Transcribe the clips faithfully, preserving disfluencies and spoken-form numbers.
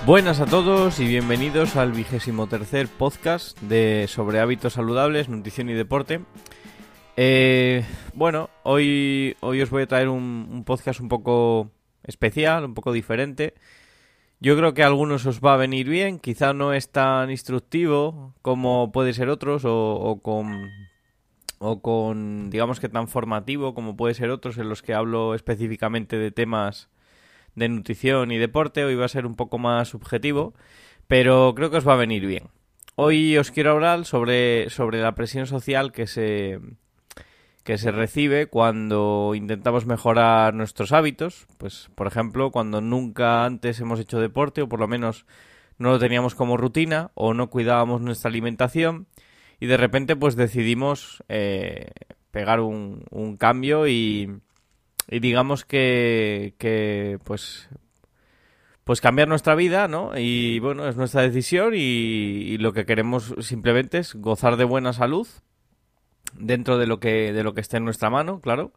Buenas a todos y bienvenidos al vigésimo tercer podcast de sobre hábitos saludables, nutrición y deporte. Eh, bueno, hoy, hoy os voy a traer un, un podcast un poco especial, un poco diferente. Yo creo que a algunos os va a venir bien, quizá no es tan instructivo como puede ser otros o, o con... o con, digamos que tan formativo como puede ser otros en los que hablo específicamente de temas de nutrición y deporte. Hoy va a ser un poco más subjetivo, pero creo que os va a venir bien. Hoy os quiero hablar sobre, sobre la presión social que se, que se recibe cuando intentamos mejorar nuestros hábitos. Pues, por ejemplo, cuando nunca antes hemos hecho deporte o por lo menos no lo teníamos como rutina o no cuidábamos nuestra alimentación y de repente pues decidimos eh, pegar un, un cambio y... Y digamos que, que pues, pues cambiar nuestra vida, ¿no? Y bueno, es nuestra decisión y, y lo que queremos simplemente es gozar de buena salud dentro de lo que, de lo que esté en nuestra mano, claro.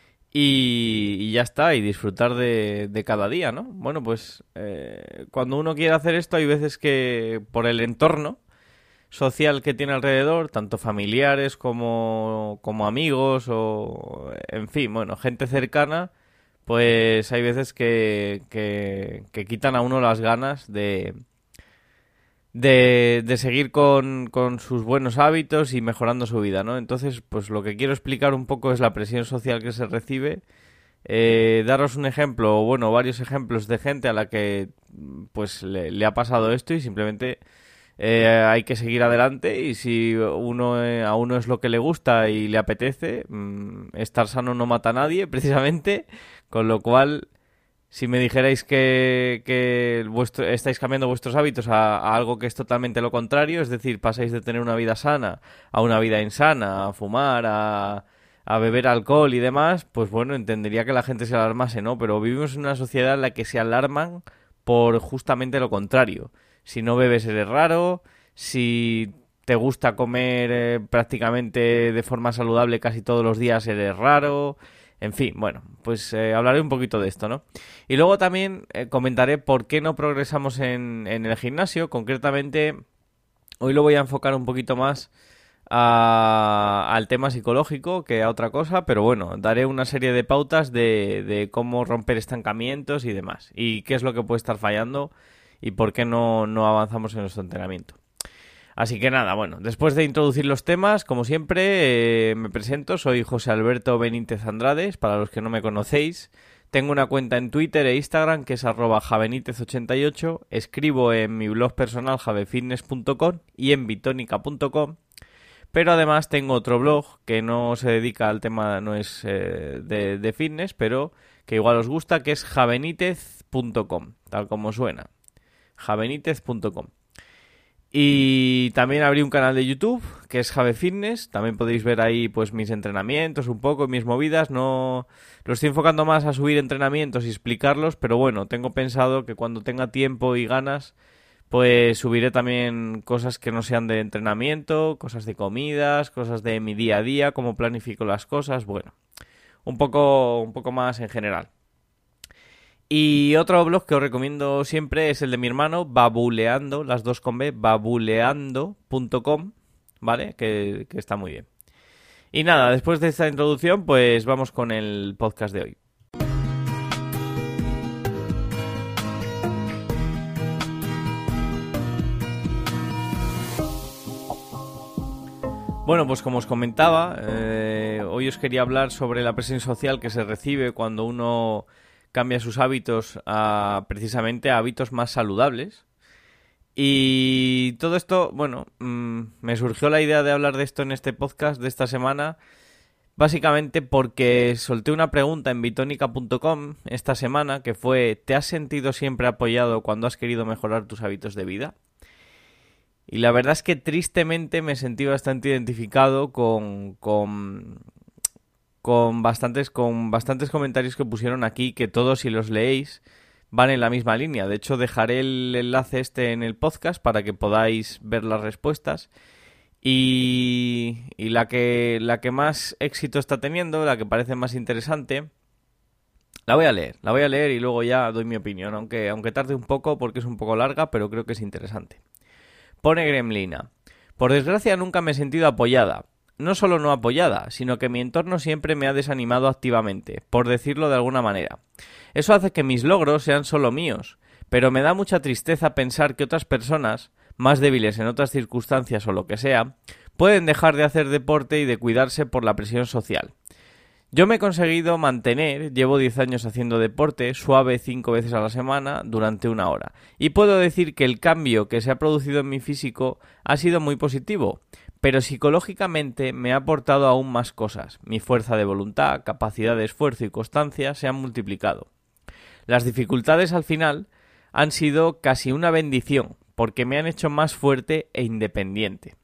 Y, y ya está, y disfrutar de, de cada día, ¿no? Bueno, pues eh, cuando uno quiere hacer esto hay veces que por el entorno social que tiene alrededor, tanto familiares como, como amigos o, en fin, bueno, gente cercana, pues hay veces que, que, que quitan a uno las ganas de, de, de seguir con, con sus buenos hábitos y mejorando su vida, ¿no? Entonces, pues lo que quiero explicar un poco es la presión social que se recibe, eh, daros un ejemplo, o bueno, varios ejemplos de gente a la que pues le, le ha pasado esto y simplemente... Eh, hay que seguir adelante y si uno eh, a uno es lo que le gusta y le apetece, mmm, estar sano no mata a nadie, precisamente, con lo cual, si me dijerais que, que vuestro, estáis cambiando vuestros hábitos a, a algo que es totalmente lo contrario, es decir, pasáis de tener una vida sana a una vida insana, a fumar, a, a beber alcohol y demás, pues bueno, entendería que la gente se alarmase, ¿no? Pero vivimos en una sociedad en la que se alarman por justamente lo contrario. Si no bebes eres raro, si te gusta comer eh, prácticamente de forma saludable casi todos los días eres raro, en fin, bueno, pues eh, hablaré un poquito de esto, ¿no? Y luego también eh, comentaré por qué no progresamos en, en el gimnasio, concretamente hoy lo voy a enfocar un poquito más a, al tema psicológico que a otra cosa, pero bueno, daré una serie de pautas de, de cómo romper estancamientos y demás, y qué es lo que puede estar fallando y por qué no, no avanzamos en nuestro entrenamiento. Así que nada, bueno, después de introducir los temas, como siempre, eh, me presento, soy José Alberto Benítez Andrades, para los que no me conocéis. Tengo una cuenta en Twitter e Instagram que es arroba javenítez ochenta y ocho, escribo en mi blog personal javefitness punto com y en bitónica punto com, pero además tengo otro blog que no se dedica al tema, no es eh, de, de fitness, pero que igual os gusta, que es javenítez punto com, tal como suena. javenítez punto com. Y también abrí un canal de YouTube que es Jave Fitness. También podéis ver ahí pues mis entrenamientos un poco, mis movidas. No lo estoy enfocando más a subir entrenamientos y explicarlos, pero bueno, tengo pensado que cuando tenga tiempo y ganas pues subiré también cosas que no sean de entrenamiento, cosas de comidas, cosas de mi día a día, cómo planifico las cosas, bueno, un poco, un poco más en general. Y otro blog que os recomiendo siempre es el de mi hermano, Babuleando, las dos con B, babuleando punto com, ¿vale? Que, que está muy bien. Y nada, después de esta introducción, pues vamos con el podcast de hoy. Bueno, pues como os comentaba, eh, hoy os quería hablar sobre la presión social que se recibe cuando uno cambia sus hábitos a precisamente a hábitos más saludables. Y todo esto, bueno, mmm, me surgió la idea de hablar de esto en este podcast de esta semana, básicamente porque solté una pregunta en bitónica punto com esta semana que fue: ¿te has sentido siempre apoyado cuando has querido mejorar tus hábitos de vida? Y la verdad es que tristemente me sentí bastante identificado con... con con bastantes con bastantes comentarios que pusieron aquí, que todos, si los leéis, van en la misma línea. De hecho, dejaré el enlace este en el podcast para que podáis ver las respuestas. Y, y la que la que más éxito está teniendo, la que parece más interesante, La voy a leer, la voy a leer y luego ya doy mi opinión, aunque, aunque tarde un poco porque es un poco larga, pero creo que es interesante. Pone Gremlina. Por desgracia nunca me he sentido apoyada. No solo no apoyada, sino que mi entorno siempre me ha desanimado activamente, por decirlo de alguna manera. Eso hace que mis logros sean solo míos, pero me da mucha tristeza pensar que otras personas, más débiles en otras circunstancias o lo que sea, pueden dejar de hacer deporte y de cuidarse por la presión social. Yo me he conseguido mantener, llevo diez años haciendo deporte, suave cinco veces a la semana, durante una hora. Y puedo decir que el cambio que se ha producido en mi físico ha sido muy positivo, pero psicológicamente me ha aportado aún más cosas. Mi fuerza de voluntad, capacidad de esfuerzo y constancia se han multiplicado. Las dificultades al final han sido casi una bendición, porque me han hecho más fuerte e independiente.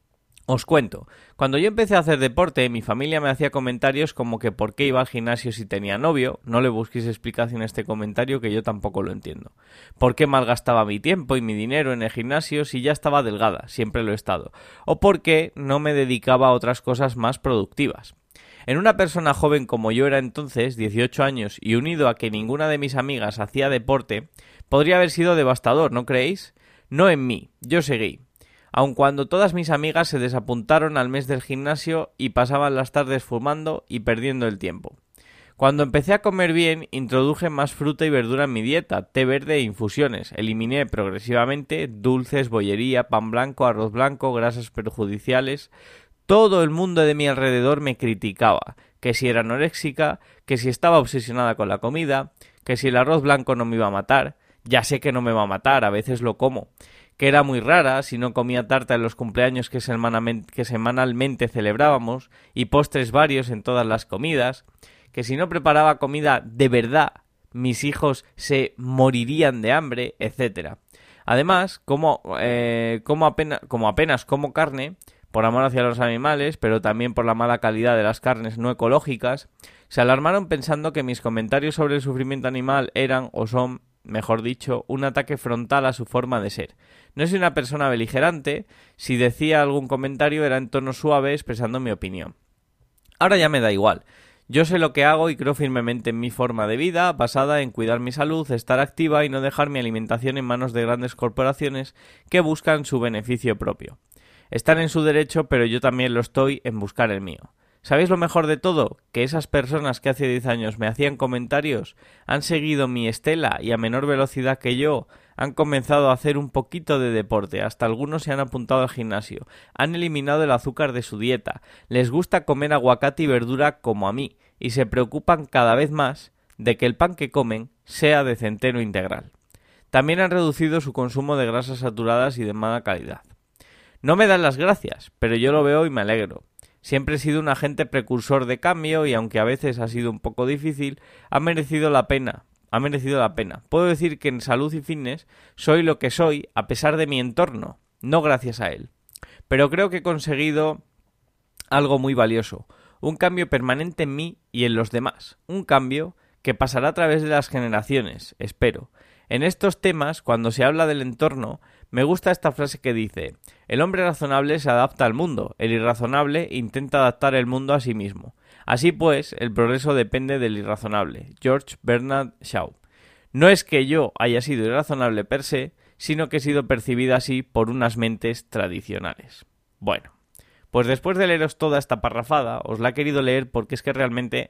Os cuento, cuando yo empecé a hacer deporte, mi familia me hacía comentarios como que por qué iba al gimnasio si tenía novio, no le busquéis explicación a este comentario que yo tampoco lo entiendo. ¿Por qué malgastaba mi tiempo y mi dinero en el gimnasio si ya estaba delgada, siempre lo he estado? O por qué no me dedicaba a otras cosas más productivas. En una persona joven como yo era entonces, dieciocho años, y unido a que ninguna de mis amigas hacía deporte, podría haber sido devastador, ¿no creéis? No en mí, yo seguí. Aun cuando todas mis amigas se desapuntaron al mes del gimnasio y pasaban las tardes fumando y perdiendo el tiempo. Cuando empecé a comer bien, introduje más fruta y verdura en mi dieta, té verde e infusiones. Eliminé progresivamente dulces, bollería, pan blanco, arroz blanco, grasas perjudiciales. Todo el mundo de mi alrededor me criticaba, que si era anoréxica, que si estaba obsesionada con la comida, que si el arroz blanco no me iba a matar. Ya sé que no me va a matar, a veces lo como. Que era muy rara si no comía tarta en los cumpleaños que, semanalmente, que semanalmente celebrábamos y postres varios en todas las comidas, que si no preparaba comida de verdad mis hijos se morirían de hambre, etcétera. Además, como, eh, como, apenas, como apenas como carne, por amor hacia los animales, pero también por la mala calidad de las carnes no ecológicas, se alarmaron pensando que mis comentarios sobre el sufrimiento animal eran o son, mejor dicho, un ataque frontal a su forma de ser. No soy una persona beligerante, si decía algún comentario era en tono suave expresando mi opinión. Ahora ya me da igual. Yo sé lo que hago y creo firmemente en mi forma de vida, basada en cuidar mi salud, estar activa y no dejar mi alimentación en manos de grandes corporaciones que buscan su beneficio propio. Están en su derecho, pero yo también lo estoy en buscar el mío. ¿Sabéis lo mejor de todo? Que esas personas que hace diez años me hacían comentarios han seguido mi estela y a menor velocidad que yo han comenzado a hacer un poquito de deporte, hasta algunos se han apuntado al gimnasio, han eliminado el azúcar de su dieta, les gusta comer aguacate y verdura como a mí y se preocupan cada vez más de que el pan que comen sea de centeno integral. También han reducido su consumo de grasas saturadas y de mala calidad. No me dan las gracias, pero yo lo veo y me alegro. Siempre he sido un agente precursor de cambio y aunque a veces ha sido un poco difícil, ha merecido la pena. Ha merecido la pena. Puedo decir que en salud y fitness soy lo que soy a pesar de mi entorno, no gracias a él. Pero creo que he conseguido algo muy valioso, un cambio permanente en mí y en los demás, un cambio que pasará a través de las generaciones, espero. En estos temas, cuando se habla del entorno, me gusta esta frase que dice: el hombre razonable se adapta al mundo, el irrazonable intenta adaptar el mundo a sí mismo. Así pues, el progreso depende del irrazonable. George Bernard Shaw. No es que yo haya sido irrazonable per se, sino que he sido percibida así por unas mentes tradicionales. Bueno, pues después de leeros toda esta parrafada, os la he querido leer porque es que realmente,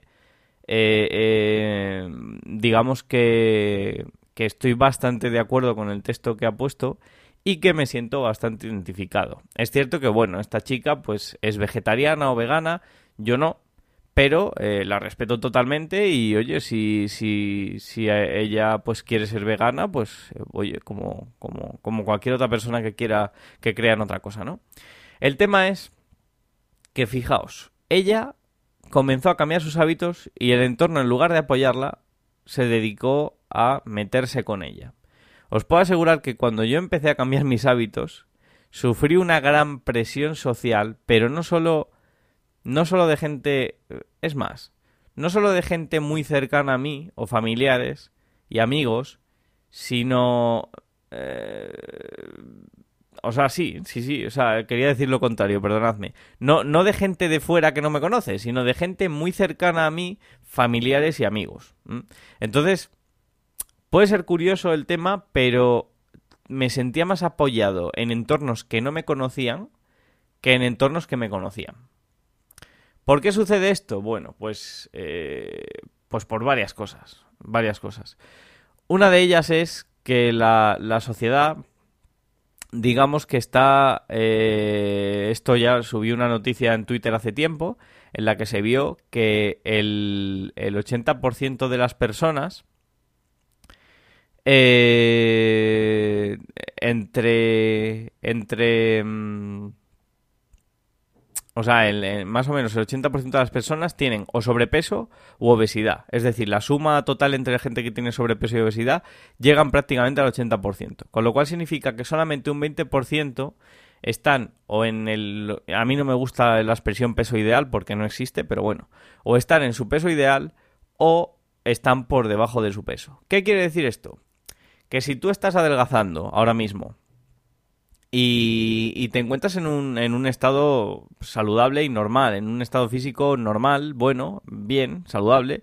eh, eh, digamos que... que estoy bastante de acuerdo con el texto que ha puesto y que me siento bastante identificado. Es cierto que, bueno, esta chica pues es vegetariana o vegana, yo no, pero eh, la respeto totalmente y, oye, si, si, si ella pues quiere ser vegana, pues, eh, oye, como, como, como cualquier otra persona que quiera que crea en otra cosa, ¿no? El tema es que, fijaos, ella comenzó a cambiar sus hábitos y el entorno, en lugar de apoyarla, se dedicó a meterse con ella. Os puedo asegurar que cuando yo empecé a cambiar mis hábitos, sufrí una gran presión social, pero no solo, no solo de gente, es más, no solo de gente muy cercana a mí, o familiares y amigos, sino, eh, o sea, sí, sí, sí, o sea, quería decir lo contrario, perdonadme. No, no de gente de fuera que no me conoce, sino de gente muy cercana a mí, familiares y amigos. ¿Mm? Entonces, puede ser curioso el tema, pero me sentía más apoyado en entornos que no me conocían que en entornos que me conocían. ¿Por qué sucede esto? Bueno, pues, eh, pues por varias cosas, varias cosas. Una de ellas es que la, la sociedad, digamos que está, eh, esto ya subí una noticia en Twitter hace tiempo, en la que se vio que el, el ochenta por ciento de las personas, eh, entre, entre, mm, o sea, el, el- más o menos el ochenta por ciento de las personas tienen o sobrepeso u obesidad. Es decir, la suma total entre la gente que tiene sobrepeso y obesidad llegan prácticamente al ochenta por ciento. Con lo cual significa que solamente un veinte por ciento están o en el... A mí no me gusta la expresión peso ideal porque no existe, pero bueno. O están en su peso ideal o están por debajo de su peso. ¿Qué quiere decir esto? Que si tú estás adelgazando ahora mismo y, y te encuentras en un, en un estado saludable y normal, en un estado físico normal, bueno, bien, saludable,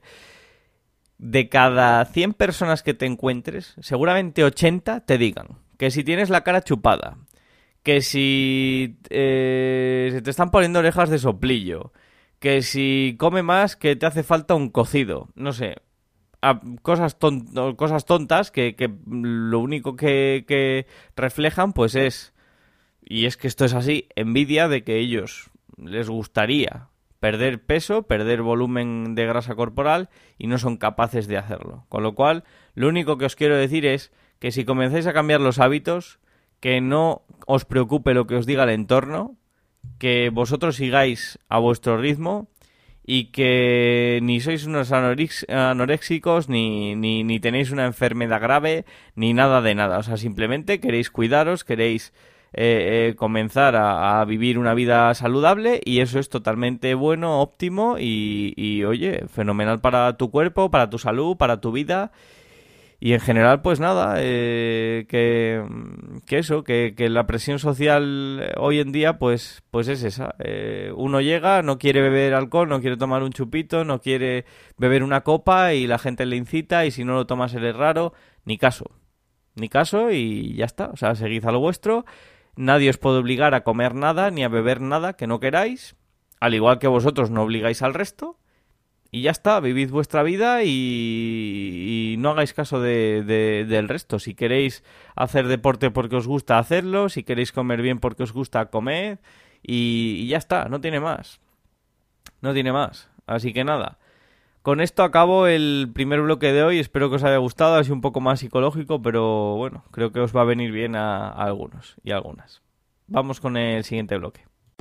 de cada cien personas que te encuentres, seguramente ochenta te digan que si tienes la cara chupada, que si eh, se te están poniendo orejas de soplillo, que si come más que te hace falta un cocido, no sé, a cosas, ton- cosas tontas que, que lo único que, que reflejan pues es, y es que esto es así, envidia de que ellos les gustaría perder peso, perder volumen de grasa corporal y no son capaces de hacerlo. Con lo cual, lo único que os quiero decir es que si comenzáis a cambiar los hábitos, que no os preocupe lo que os diga el entorno, que vosotros sigáis a vuestro ritmo y que ni sois unos anorix- anoréxicos, ni, ni, ni tenéis una enfermedad grave, ni nada de nada. O sea, simplemente queréis cuidaros, queréis eh, eh, comenzar a, a vivir una vida saludable y eso es totalmente bueno, óptimo y, y, oye, fenomenal para tu cuerpo, para tu salud, para tu vida. Y en general, pues nada, eh, que, que eso, que, que la presión social eh, hoy en día, pues, pues es esa. Eh, uno llega, no quiere beber alcohol, no quiere tomar un chupito, no quiere beber una copa y la gente le incita y si no lo tomas eres raro. Ni caso, ni caso y ya está. O sea, seguid a lo vuestro. Nadie os puede obligar a comer nada ni a beber nada que no queráis. Al igual que vosotros no obligáis al resto. Y ya está, vivid vuestra vida y, y no hagáis caso de, de- del resto. Si queréis hacer deporte porque os gusta hacerlo, si queréis comer bien porque os gusta comer y, y ya está, no tiene más. No tiene más. Así que nada, con esto acabo el primer bloque de hoy. Espero que os haya gustado, ha sido un poco más psicológico, pero bueno, creo que os va a venir bien a, a algunos y a algunas. Vamos con el siguiente bloque.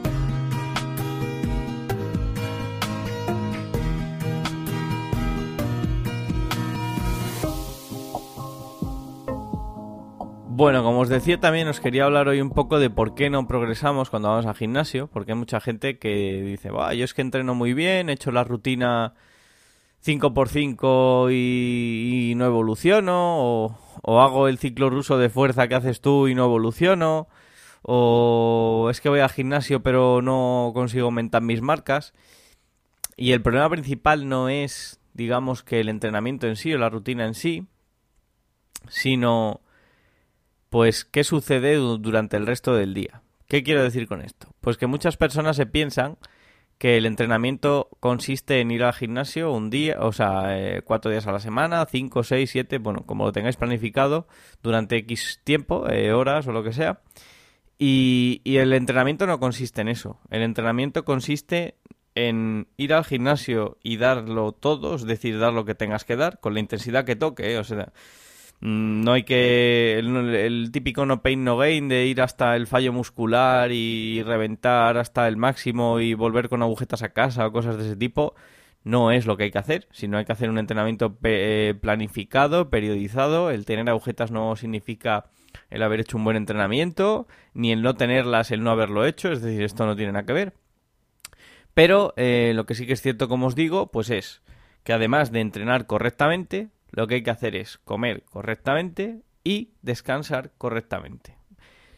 Bueno, como os decía también os quería hablar hoy un poco de por qué no progresamos cuando vamos al gimnasio, porque hay mucha gente que dice, "Buah, yo es que entreno muy bien, he hecho la rutina cinco por cinco y, y no evoluciono, o, o hago el ciclo ruso de fuerza que haces tú y no evoluciono, o es que voy al gimnasio pero no consigo aumentar mis marcas". Y el problema principal no es, digamos, que el entrenamiento en sí o la rutina en sí, sino pues, ¿qué sucede du- durante el resto del día? ¿Qué quiero decir con esto? Pues que muchas personas se piensan que el entrenamiento consiste en ir al gimnasio un día, o sea, eh, cuatro días a la semana, cinco, seis, siete, bueno, como lo tengáis planificado durante X tiempo, eh, horas o lo que sea. Y, y el entrenamiento no consiste en eso. El entrenamiento consiste en ir al gimnasio y darlo todo, es decir, dar lo que tengas que dar, con la intensidad que toque, eh, o sea, Mm, no hay que... El, el típico no pain no gain de ir hasta el fallo muscular y reventar hasta el máximo y volver con agujetas a casa o cosas de ese tipo, no es lo que hay que hacer, sino hay que hacer un entrenamiento pe- eh, planificado, periodizado. El tener agujetas no significa el haber hecho un buen entrenamiento, ni el no tenerlas, el no haberlo hecho, es decir, esto no tiene nada que ver. Pero eh, lo que sí que es cierto, como os digo, pues es que además de entrenar correctamente, lo que hay que hacer es comer correctamente y descansar correctamente.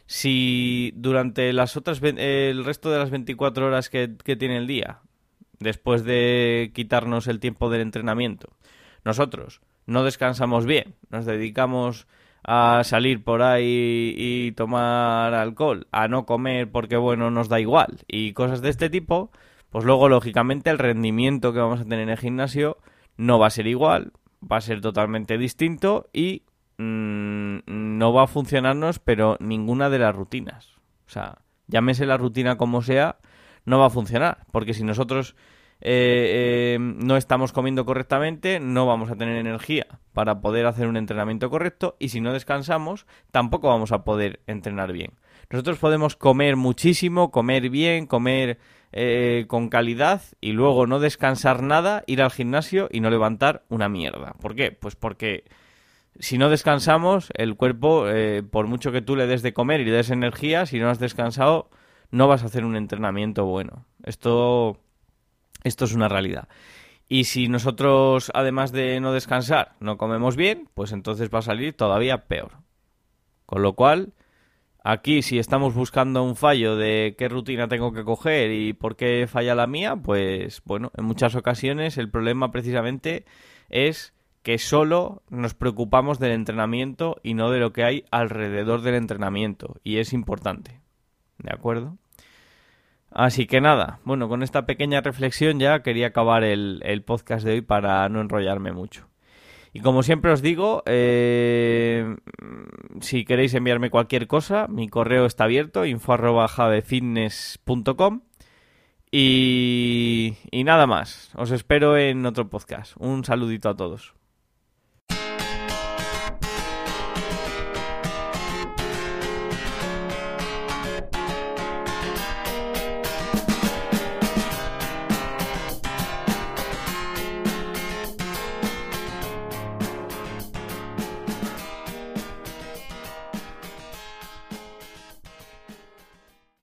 Si durante las otras ve- el resto de las veinticuatro horas que, que tiene el día, después de quitarnos el tiempo del entrenamiento, nosotros no descansamos bien, nos dedicamos a salir por ahí y tomar alcohol, a no comer porque bueno, nos da igual y cosas de este tipo, pues luego lógicamente el rendimiento que vamos a tener en el gimnasio no va a ser igual, va a ser totalmente distinto y mmm, no va a funcionarnos pero ninguna de las rutinas. O sea, llámese la rutina como sea, no va a funcionar, porque si nosotros eh, eh, no estamos comiendo correctamente, no vamos a tener energía para poder hacer un entrenamiento correcto y si no descansamos, tampoco vamos a poder entrenar bien. Nosotros podemos comer muchísimo, comer bien, comer eh, con calidad y luego no descansar nada, ir al gimnasio y no levantar una mierda. ¿Por qué? Pues porque si no descansamos, el cuerpo, eh, por mucho que tú le des de comer y le des energía, si no has descansado, no vas a hacer un entrenamiento bueno. Esto, esto es una realidad. Y si nosotros, además de no descansar, no comemos bien, pues entonces va a salir todavía peor. Con lo cual, aquí si estamos buscando un fallo de qué rutina tengo que coger y por qué falla la mía, pues bueno, en muchas ocasiones el problema precisamente es que solo nos preocupamos del entrenamiento y no de lo que hay alrededor del entrenamiento. Y es importante. ¿De acuerdo? Así que nada, bueno, con esta pequeña reflexión ya quería acabar el, el podcast de hoy para no enrollarme mucho. Y como siempre os digo, eh, si queréis enviarme cualquier cosa, mi correo está abierto, info arroba javefitness punto com. Y, y nada más, os espero en otro podcast. Un saludito a todos.